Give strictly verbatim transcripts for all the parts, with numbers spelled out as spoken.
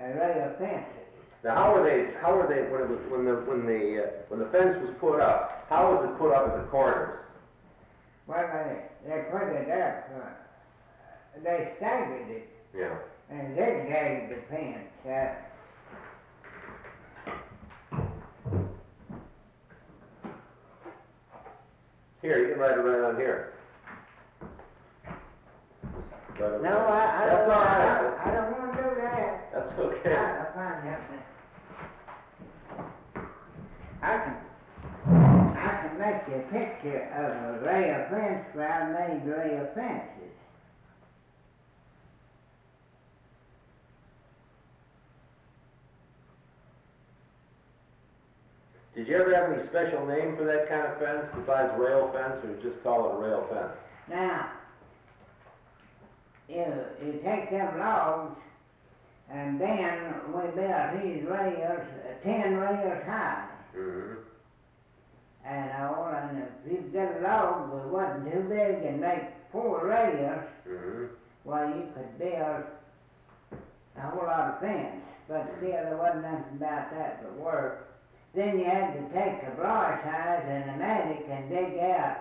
a rail fence. Now, how were they? How were they when it was when the when the uh, when the fence was put up? How was it put up at the corners? Well, they they put it up. Uh, they staggered it. Yeah. And zigzagged the fence. Uh, Here, you can write it right on here. Right no, I, I That's don't. all I, right. I don't want to do that. That's okay. I, I find something. I can. I can make you a picture of a rail fence where I made rail fences. Did you ever have any special name for that kind of fence besides rail fence, or just call it a rail fence? Now, you, you take them logs, and then we built these rails, uh, ten rails high. Mm-hmm. And all, and if you get a log that wasn't too big and make four rails, Mm-hmm. well, you could build a whole lot of fence. But still, there wasn't nothing about that but work. Then you had to take a broadside and a mattock and dig out,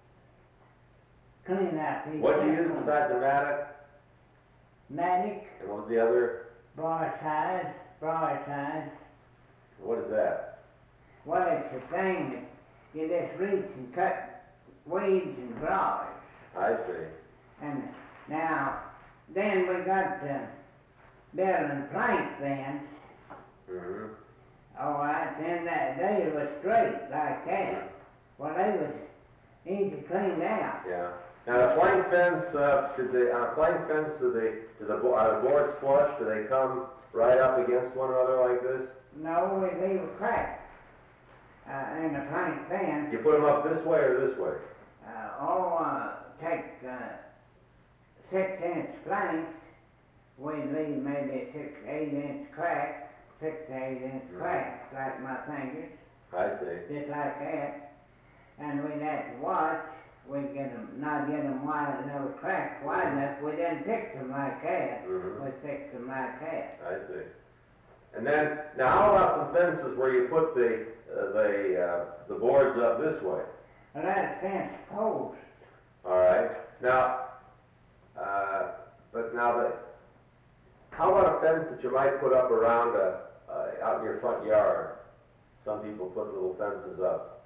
clean out these. What did you use besides a mattock? Mattock, And what was the other? broadside, broadside. What is that? Well, it's a thing that you just reach and cut weeds and broads. I see. And now, then we got to building plank fence. Mm-hmm. All right, then that they was straight like that. Well, they was easy cleaned out. Yeah. Now the plank fence, uh, should they, on a plank fence, do they, do the, bo- are the boards flush? Do they come right up against one another like this? No, we leave a crack uh, in the plank fence. You put them up this way or this way? Uh, oh, uh, take uh, six inch planks. We leave maybe a six, eight inch crack. Six to eight inch Mm-hmm. cracks like my fingers, I see. just like that. And we'd have to watch. We'd get them, not get them wide enough, cracks wide enough. We didn't fix them like that. Mm-hmm. We fixed them like that. I see. And then, now how about some fences where you put the, uh, the, uh, the boards up this way? Well, that's fence post. All right. Now, uh, but now the, how about a fence that you might put up around a, uh, out in your front yard? Some people put little fences up,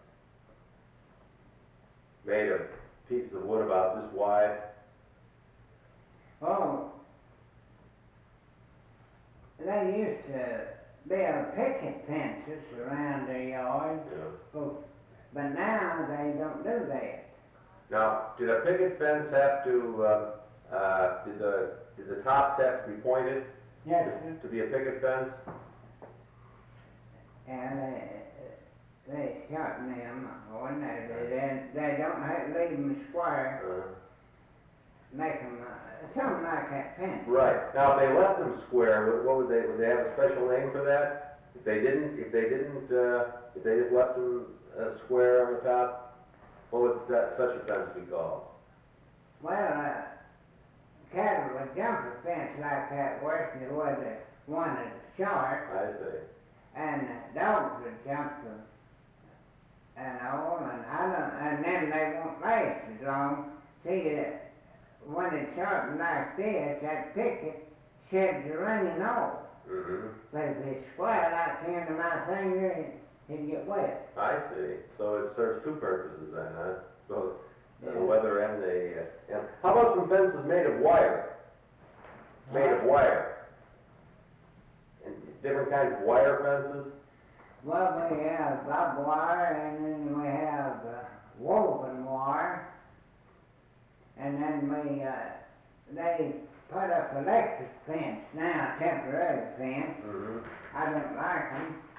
made of pieces of wood about this wide. Oh, they used to build picket fences around their yard, Yeah. but now they don't do that. Now, did a picket fence have to, uh, uh, did the, did the tops have to be pointed Yes, to, to be a picket fence? and they, they shorten them, when they, they, they don't have to leave them square, Uh, make them, uh, something like that fence. Right. Now, if they left them square, what- what would they, would they have a special name for that? If they didn't, if they didn't, uh, if they just left them uh, square on the top, what would that, such a fence be called? Well, uh, cattle would jump a fence like that worse than it would the one that's short, I see. and uh, dogs would jump them. And all, and I don't, and then they won't last as long. See, uh, when it's short like this, that picket sheds the rain off. Mm-hmm. But if it's square like the end of my finger, it, it'd get wet. I see. So it serves two purposes then, huh? Both uh, the Yeah. weather and the, uh, and how about some fences made of wire? Made of wire? And different kinds of wire fences? Well, we have barbed wire, and then we have uh, woven wire, and then we, uh, they put up electric fence now, temporary fence. Mm-hmm. I don't like them,